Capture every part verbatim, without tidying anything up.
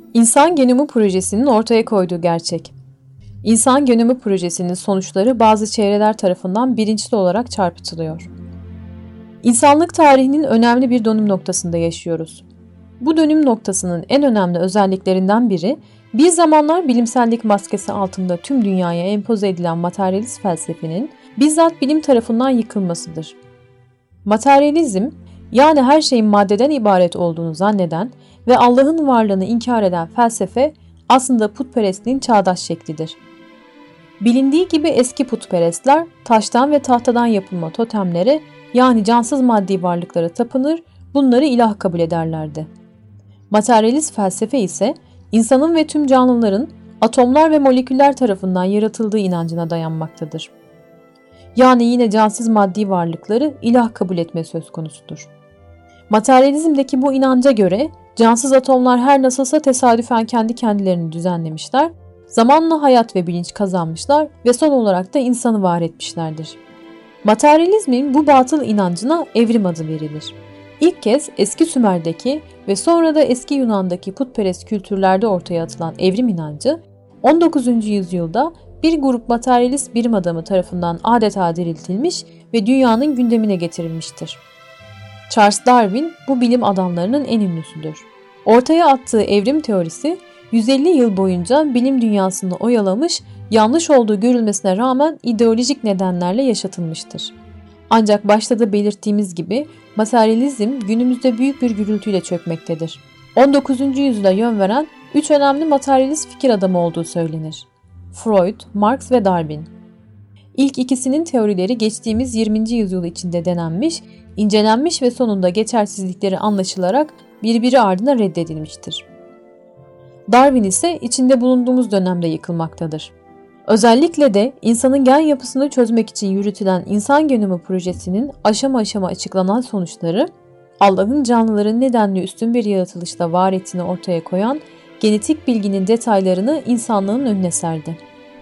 İnsan Genomu Projesi'nin ortaya koyduğu gerçek. İnsan Genomu Projesi'nin sonuçları bazı çevreler tarafından bilinçli olarak çarpıtılıyor. İnsanlık tarihinin önemli bir dönüm noktasında yaşıyoruz. Bu dönüm noktasının en önemli özelliklerinden biri, bir zamanlar bilimsellik maskesi altında tüm dünyaya empoze edilen materyalist felsefenin bizzat bilim tarafından yıkılmasıdır. Materyalizm, yani her şeyin maddeden ibaret olduğunu zanneden ve Allah'ın varlığını inkar eden felsefe aslında putperestliğin çağdaş şeklidir. Bilindiği gibi eski putperestler taştan ve tahtadan yapılma totemlere, yani cansız maddi varlıklara tapınır, bunları ilah kabul ederlerdi. Materyalist felsefe ise insanın ve tüm canlıların atomlar ve moleküller tarafından yaratıldığı inancına dayanmaktadır. Yani yine cansız maddi varlıkları ilah kabul etme söz konusudur. Materyalizmdeki bu inanca göre cansız atomlar her nasılsa tesadüfen kendi kendilerini düzenlemişler, zamanla hayat ve bilinç kazanmışlar ve son olarak da insanı var etmişlerdir. Materyalizmin bu batıl inancına evrim adı verilir. İlk kez eski Sümer'deki ve sonra da eski Yunan'daki putperest kültürlerde ortaya atılan evrim inancı, on dokuzuncu yüzyılda bir grup materyalist bilim adamı tarafından adeta diriltilmiş ve dünyanın gündemine getirilmiştir. Charles Darwin bu bilim adamlarının en ünlüsüdür. Ortaya attığı evrim teorisi yüz elli yıl boyunca bilim dünyasını oyalamış, yanlış olduğu görülmesine rağmen ideolojik nedenlerle yaşatılmıştır. Ancak başta da belirttiğimiz gibi materyalizm günümüzde büyük bir gürültüyle çökmektedir. on dokuzuncu yüzyıla yön veren üç önemli materyalist fikir adamı olduğu söylenir: Freud, Marx ve Darwin. İlk ikisinin teorileri geçtiğimiz yirminci yüzyıl içinde denenmiş, incelenmiş ve sonunda geçersizlikleri anlaşılarak birbiri ardına reddedilmiştir. Darwin ise içinde bulunduğumuz dönemde yıkılmaktadır. Özellikle de insanın gen yapısını çözmek için yürütülen İnsan Genomu Projesi'nin aşama aşama açıklanan sonuçları, Allah'ın canlıların nedenli üstün bir yaratılışla var ettiğini ortaya koyan genetik bilginin detaylarını insanlığın önüne serdi.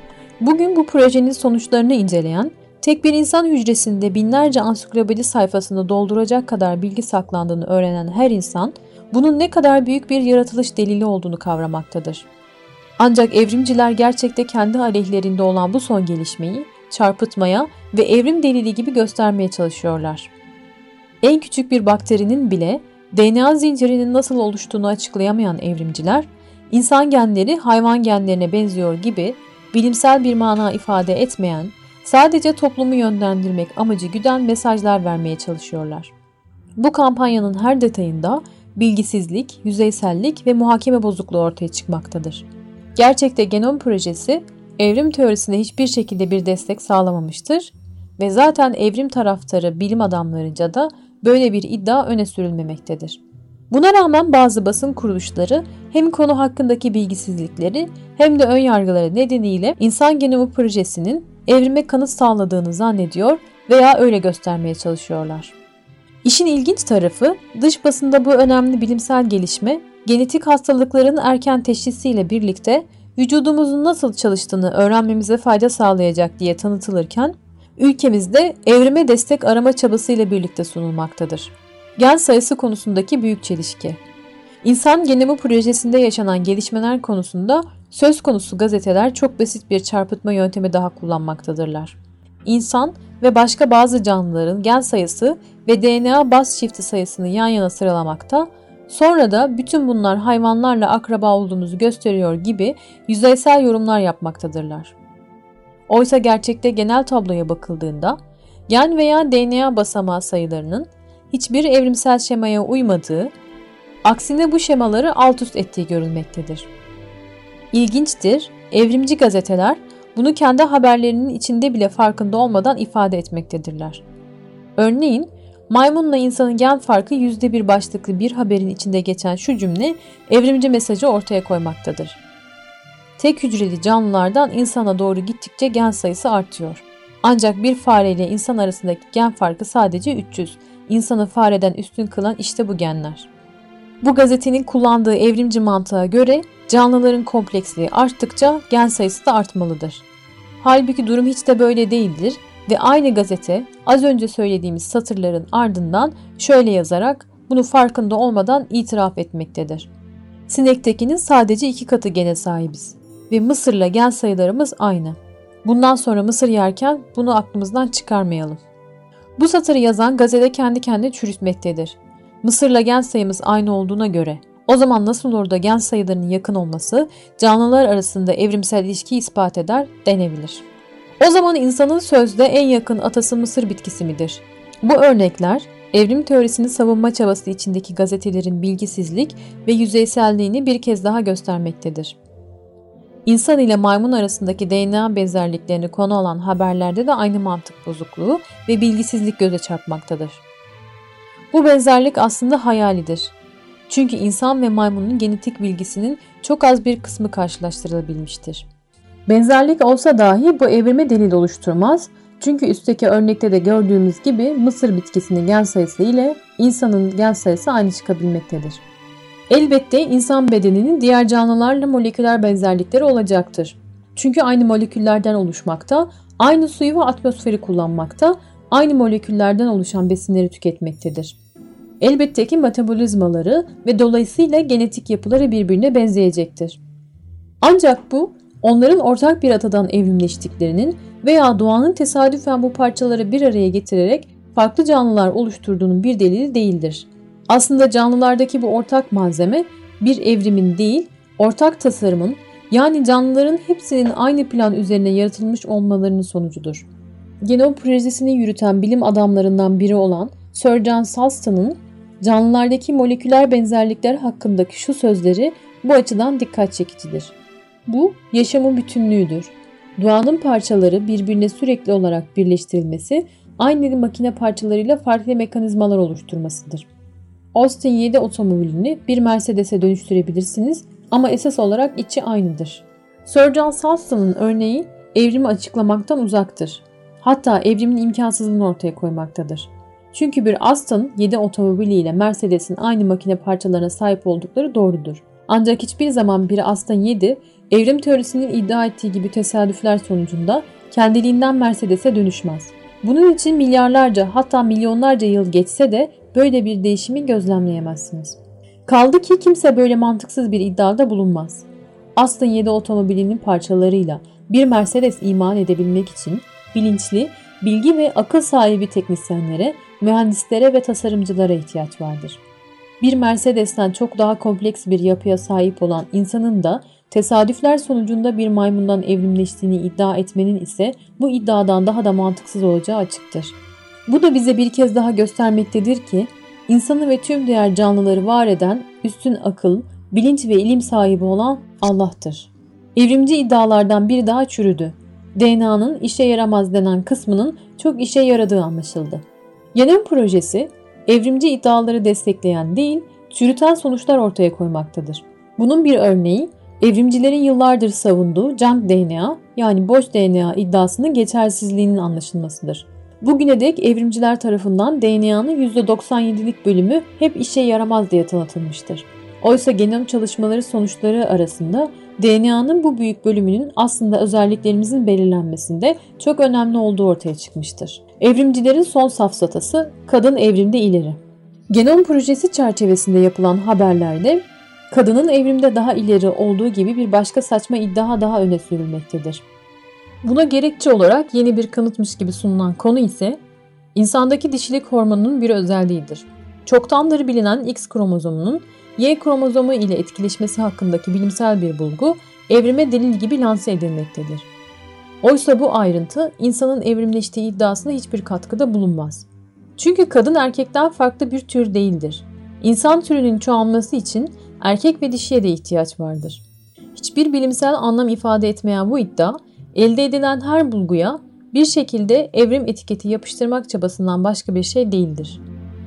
Bugün bu projenin sonuçlarını inceleyen, tek bir insan hücresinde binlerce ansiklopedi sayfasını dolduracak kadar bilgi saklandığını öğrenen her insan, bunun ne kadar büyük bir yaratılış delili olduğunu kavramaktadır. Ancak evrimciler gerçekte kendi aleyhlerinde olan bu son gelişmeyi çarpıtmaya ve evrim delili gibi göstermeye çalışıyorlar. En küçük bir bakterinin bile D N A zincirinin nasıl oluştuğunu açıklayamayan evrimciler, insan genleri hayvan genlerine benziyor gibi bilimsel bir mana ifade etmeyen, sadece toplumu yönlendirmek amacı güden mesajlar vermeye çalışıyorlar. Bu kampanyanın her detayında bilgisizlik, yüzeysellik ve muhakeme bozukluğu ortaya çıkmaktadır. Gerçekte genom projesi evrim teorisine hiçbir şekilde bir destek sağlamamıştır ve zaten evrim taraftarı bilim adamlarınca da böyle bir iddia öne sürülmemektedir. Buna rağmen bazı basın kuruluşları hem konu hakkındaki bilgisizlikleri hem de önyargıları nedeniyle İnsan Genomu Projesi'nin evrime kanıt sağladığını zannediyor veya öyle göstermeye çalışıyorlar. İşin ilginç tarafı, dış basında bu önemli bilimsel gelişme, genetik hastalıkların erken teşhisiyle birlikte vücudumuzun nasıl çalıştığını öğrenmemize fayda sağlayacak diye tanıtılırken, ülkemizde evrime destek arama çabasıyla birlikte sunulmaktadır. Gen sayısı konusundaki büyük çelişki. İnsan Genomu Projesi'nde yaşanan gelişmeler konusunda söz konusu gazeteler çok basit bir çarpıtma yöntemi daha kullanmaktadırlar. İnsan ve başka bazı canlıların gen sayısı ve D N A baz çifti sayısını yan yana sıralamakta, sonra da bütün bunlar hayvanlarla akraba olduğumuzu gösteriyor gibi yüzeysel yorumlar yapmaktadırlar. Oysa gerçekte genel tabloya bakıldığında, gen veya D N A basamağı sayılarının hiçbir evrimsel şemaya uymadığı, aksine bu şemaları alt üst ettiği görülmektedir. İlginçtir, evrimci gazeteler bunu kendi haberlerinin içinde bile farkında olmadan ifade etmektedirler. Örneğin, maymunla insanın gen farkı yüzde bir başlıklı bir haberin içinde geçen şu cümle evrimci mesajı ortaya koymaktadır. Tek hücreli canlılardan insana doğru gittikçe gen sayısı artıyor. Ancak bir fare ile insan arasındaki gen farkı sadece üç yüz. İnsanı fareden üstün kılan işte bu genler. Bu gazetenin kullandığı evrimci mantığa göre canlıların kompleksliği arttıkça gen sayısı da artmalıdır. Halbuki durum hiç de böyle değildir ve aynı gazete az önce söylediğimiz satırların ardından şöyle yazarak bunu farkında olmadan itiraf etmektedir. Sinektekinin sadece iki katı gene sahibiz. Ve Mısır'la gen sayılarımız aynı. Bundan sonra mısır yerken bunu aklımızdan çıkarmayalım. Bu satırı yazan gazete kendi kendine çürütmektedir. Mısır'la gen sayımız aynı olduğuna göre o zaman nasıl olur da gen sayılarının yakın olması canlılar arasında evrimsel ilişkiyi ispat eder denebilir. O zaman insanın sözde en yakın atası mısır bitkisi midir? Bu örnekler evrim teorisini savunma çabası içindeki gazetelerin bilgisizlik ve yüzeyselliğini bir kez daha göstermektedir. İnsan ile maymun arasındaki D N A benzerliklerini konu alan haberlerde de aynı mantık bozukluğu ve bilgisizlik göze çarpmaktadır. Bu benzerlik aslında hayalidir. Çünkü insan ve maymunun genetik bilgisinin çok az bir kısmı karşılaştırılabilmiştir. Benzerlik olsa dahi bu evrime delil oluşturmaz. Çünkü üstteki örnekte de gördüğümüz gibi mısır bitkisinin gen sayısı ile insanın gen sayısı aynı çıkabilmektedir. Elbette insan bedeninin diğer canlılarla moleküler benzerlikleri olacaktır. Çünkü aynı moleküllerden oluşmakta, aynı suyu ve atmosferi kullanmakta, aynı moleküllerden oluşan besinleri tüketmektedir. Elbette ki metabolizmaları ve dolayısıyla genetik yapıları birbirine benzeyecektir. Ancak bu, onların ortak bir atadan evrimleştiklerinin veya doğanın tesadüfen bu parçaları bir araya getirerek farklı canlılar oluşturduğunun bir delili değildir. Aslında canlılardaki bu ortak malzeme bir evrimin değil, ortak tasarımın, yani canlıların hepsinin aynı plan üzerine yaratılmış olmalarının sonucudur. Genom projesini yürüten bilim adamlarından biri olan Sir John Sulston'ın canlılardaki moleküler benzerlikler hakkındaki şu sözleri bu açıdan dikkat çekicidir. Bu, yaşamın bütünlüğüdür. Doğanın parçaları birbirine sürekli olarak birleştirilmesi, aynı makine parçalarıyla farklı mekanizmalar oluşturmasıdır. Austin yedi otomobilini bir Mercedes'e dönüştürebilirsiniz ama esas olarak içi aynıdır. Sir John Sulston'ın örneği evrimi açıklamaktan uzaktır. Hatta evrimin imkansızlığını ortaya koymaktadır. Çünkü bir Aston yedi otomobiliyle Mercedes'in aynı makine parçalarına sahip oldukları doğrudur. Ancak hiçbir zaman bir Aston yedi evrim teorisinin iddia ettiği gibi tesadüfler sonucunda kendiliğinden Mercedes'e dönüşmez. Bunun için milyarlarca hatta milyonlarca yıl geçse de böyle bir değişimi gözlemleyemezsiniz. Kaldı ki kimse böyle mantıksız bir iddiada bulunmaz. Aston yedi otomobilinin parçalarıyla bir Mercedes iman edebilmek için bilinçli, bilgi ve akıl sahibi teknisyenlere, mühendislere ve tasarımcılara ihtiyaç vardır. Bir Mercedes'ten çok daha kompleks bir yapıya sahip olan insanın da tesadüfler sonucunda bir maymundan evrimleştiğini iddia etmenin ise bu iddiadan daha da mantıksız olacağı açıktır. Bu da bize bir kez daha göstermektedir ki insanı ve tüm diğer canlıları var eden üstün akıl, bilinç ve ilim sahibi olan Allah'tır. Evrimci iddialardan biri daha çürüdü. D N A'nın işe yaramaz denen kısmının çok işe yaradığı anlaşıldı. Genom projesi evrimci iddiaları destekleyen değil, çürüten sonuçlar ortaya koymaktadır. Bunun bir örneği evrimcilerin yıllardır savunduğu junk D N A yani boş D N A iddiasının geçersizliğinin anlaşılmasıdır. Bugüne dek evrimciler tarafından D N A'nın yüzde doksan yedilik bölümü hep işe yaramaz diye tanıtılmıştır. Oysa genom çalışmaları sonuçları arasında D N A'nın bu büyük bölümünün aslında özelliklerimizin belirlenmesinde çok önemli olduğu ortaya çıkmıştır. Evrimcilerin son safsatası kadın evrimde ileri. Genom projesi çerçevesinde yapılan haberlerde kadının evrimde daha ileri olduğu gibi bir başka saçma iddia daha öne sürülmektedir. Buna gerekçe olarak yeni bir kanıtmış gibi sunulan konu ise insandaki dişilik hormonunun bir özelliğidir. Çoktandır bilinen X kromozomunun Y kromozomu ile etkileşmesi hakkındaki bilimsel bir bulgu evrime delil gibi lanse edilmektedir. Oysa bu ayrıntı insanın evrimleştiği iddiasına hiçbir katkıda bulunmaz. Çünkü kadın erkekten farklı bir tür değildir. İnsan türünün çoğalması için erkek ve dişiye de ihtiyaç vardır. Hiçbir bilimsel anlam ifade etmeyen bu iddia, elde edilen her bulguya bir şekilde evrim etiketi yapıştırmak çabasından başka bir şey değildir.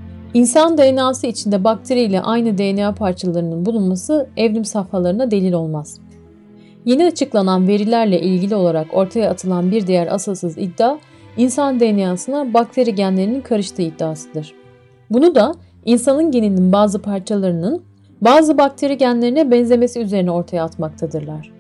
İnsan D N A'sı içinde bakteri ile aynı D N A parçalarının bulunması evrim safhalarına delil olmaz. Yeni açıklanan verilerle ilgili olarak ortaya atılan bir diğer asılsız iddia, insan D N A'sına bakteri genlerinin karıştığı iddiasıdır. Bunu da insanın geninin bazı parçalarının bazı bakteri genlerine benzemesi üzerine ortaya atmaktadırlar.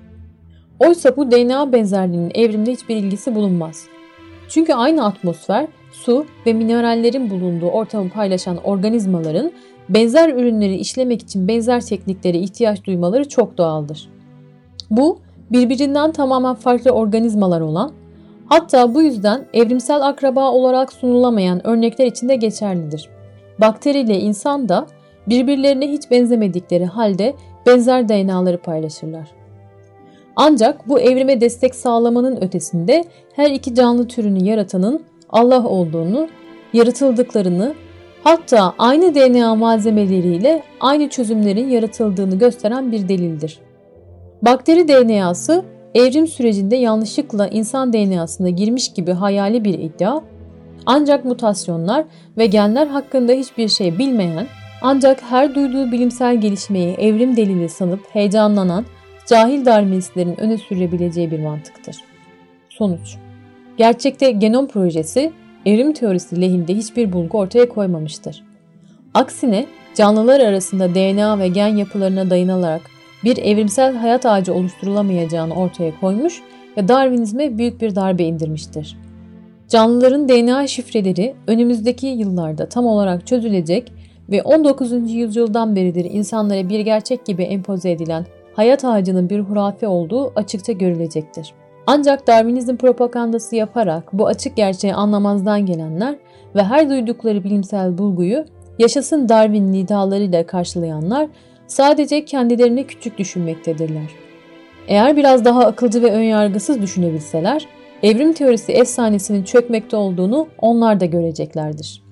Oysa bu D N A benzerliğinin evrimde hiçbir ilgisi bulunmaz. Çünkü aynı atmosfer, su ve minerallerin bulunduğu ortamı paylaşan organizmaların benzer ürünleri işlemek için benzer tekniklere ihtiyaç duymaları çok doğaldır. Bu, birbirinden tamamen farklı organizmalar olan, hatta bu yüzden evrimsel akraba olarak sunulamayan örnekler için de geçerlidir. Bakteri ile insan da birbirlerine hiç benzemedikleri halde benzer D N A'ları paylaşırlar. Ancak bu evrime destek sağlamanın ötesinde her iki canlı türünü yaratanın Allah olduğunu, yaratıldıklarını, hatta aynı D N A malzemeleriyle aynı çözümlerin yaratıldığını gösteren bir delildir. Bakteri D N A'sı evrim sürecinde yanlışlıkla insan D N A'sına girmiş gibi hayali bir iddia, ancak mutasyonlar ve genler hakkında hiçbir şey bilmeyen, ancak her duyduğu bilimsel gelişmeyi evrim delili sanıp heyecanlanan cahil Darwinistlerin öne sürebileceği bir mantıktır. Sonuç: gerçekte genom projesi evrim teorisi lehinde hiçbir bulgu ortaya koymamıştır. Aksine canlılar arasında D N A ve gen yapılarına dayanılarak bir evrimsel hayat ağacı oluşturulamayacağını ortaya koymuş ve Darwinizme büyük bir darbe indirmiştir. Canlıların D N A şifreleri önümüzdeki yıllarda tam olarak çözülecek ve on dokuzuncu yüzyıldan beridir insanlara bir gerçek gibi empoze edilen hayat ağacının bir hurafe olduğu açıkça görülecektir. Ancak Darwinizm propagandası yaparak bu açık gerçeği anlamazdan gelenler ve her duydukları bilimsel bulguyu yaşasın Darwin'in iddialarıyla karşılayanlar sadece kendilerini küçük düşünmektedirler. Eğer biraz daha akılcı ve önyargısız düşünebilseler, evrim teorisi efsanesinin çökmekte olduğunu onlar da göreceklerdir.